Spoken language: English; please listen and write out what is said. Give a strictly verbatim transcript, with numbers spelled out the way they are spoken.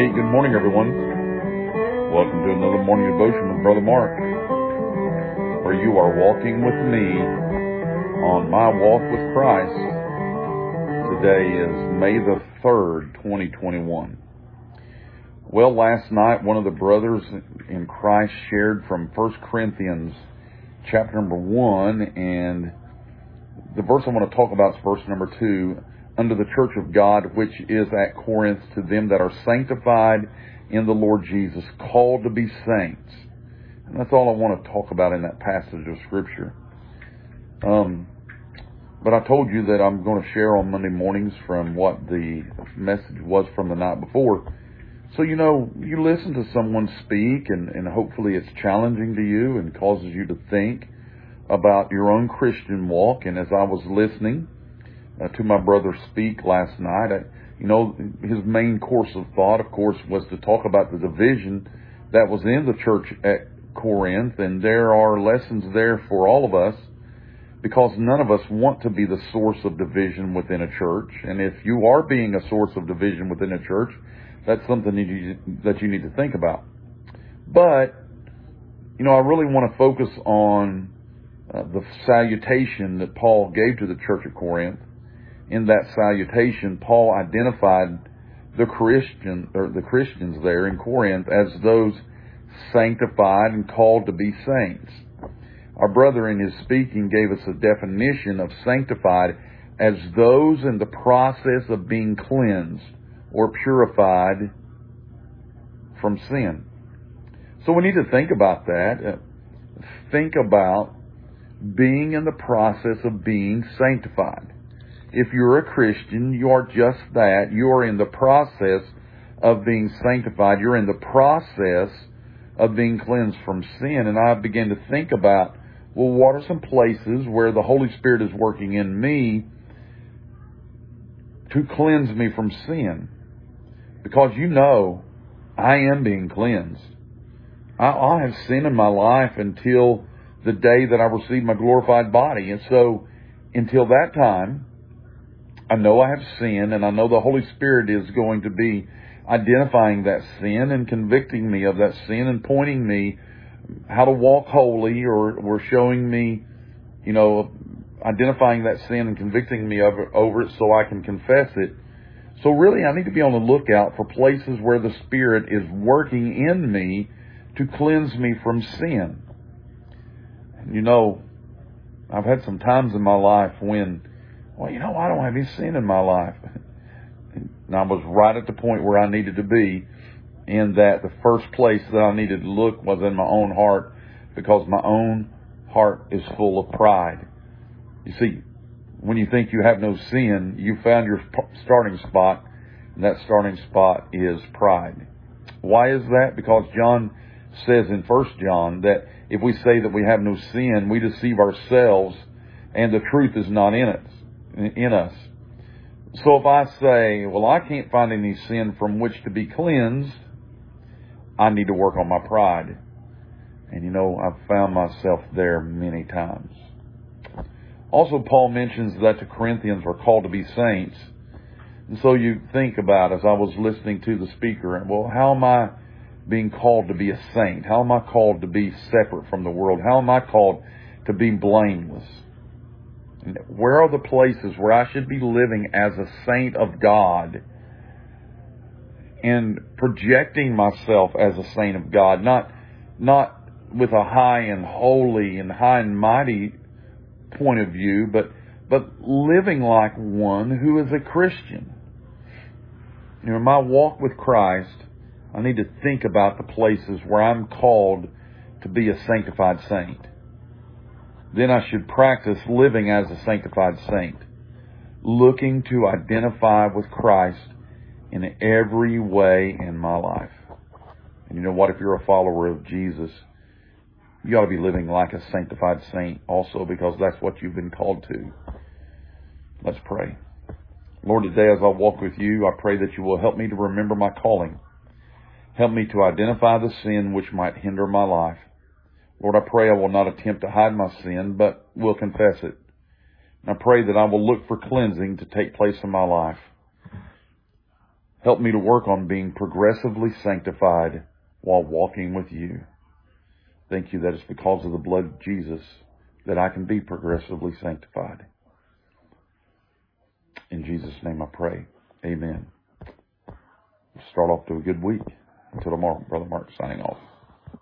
good morning, everyone. Welcome to another morning devotion with Brother Mark, where you are walking with me on my walk with Christ. Today is May the third, twenty twenty-one. Well, last night, one of the brothers in Christ shared from First Corinthians chapter number one, and the verse I want to talk about is verse number two. Unto the church of God, which is at Corinth, to them that are sanctified in the Lord Jesus, called to be saints. And that's all I want to talk about in that passage of Scripture. Um, but I told you that I'm going to share on Monday mornings from what the message was from the night before. So, you know, you listen to someone speak, and, and hopefully it's challenging to you and causes you to think about your own Christian walk. And as I was listening Uh, to my brother speak last night, I, you know, his main course of thought, of course, was to talk about the division that was in the church at Corinth, and there are lessons there for all of us, because none of us want to be the source of division within a church. And if you are being a source of division within a church, that's something that you, that you need to think about. But, you know, I really want to focus on uh, the salutation that Paul gave to the church at Corinth. In that salutation, Paul identified the Christian or the Christians there in Corinth as those sanctified and called to be saints. Our brother in his speaking gave us a definition of sanctified as those in the process of being cleansed or purified from sin. So we need to think about that. Think about being in the process of being sanctified. If you're a Christian, you are just that. You are in the process of being sanctified. You're in the process of being cleansed from sin. And I began to think about, well, what are some places where the Holy Spirit is working in me to cleanse me from sin? Because you know, I am being cleansed. I, I have sin in my life until the day that I receive my glorified body. And so, until that time, I know I have sinned, and I know the Holy Spirit is going to be identifying that sin and convicting me of that sin and pointing me how to walk holy, or, or showing me, you know, identifying that sin and convicting me of it, over it so I can confess it. So really, I need to be on the lookout for places where the Spirit is working in me to cleanse me from sin. And you know, I've had some times in my life when, well, you know, I don't have any sin in my life. And I was right at the point where I needed to be, in that the first place that I needed to look was in my own heart, because my own heart is full of pride. You see, when you think you have no sin, you found your starting spot, and that starting spot is pride. Why is that? Because John says in First John that if we say that we have no sin, we deceive ourselves, and the truth is not in us. in us. So if I say, well, I can't find any sin from which to be cleansed, I need to work on my pride. And you know, I've found myself there many times. Also, Paul mentions that the Corinthians were called to be saints. And so you think about, as I was listening to the speaker, well, how am I being called to be a saint? How am I called to be separate from the world? How am I called to be blameless? Where are the places where I should be living as a saint of God and projecting myself as a saint of God, not not with a high and holy and high and mighty point of view, but but living like one who is a Christian. You know, in my walk with Christ, I need to think about the places where I'm called to be a sanctified saint. Then I should practice living as a sanctified saint, looking to identify with Christ in every way in my life. And you know what? If you're a follower of Jesus, you ought to be living like a sanctified saint also, because that's what you've been called to. Let's pray. Lord, today as I walk with you, I pray that you will help me to remember my calling. Help me to identify the sin which might hinder my life. Lord, I pray I will not attempt to hide my sin, but will confess it. And I pray that I will look for cleansing to take place in my life. Help me to work on being progressively sanctified while walking with you. Thank you that it's because of the blood of Jesus that I can be progressively sanctified. In Jesus' name I pray. Amen. Start off to a good week. Until tomorrow, Brother Mark signing off.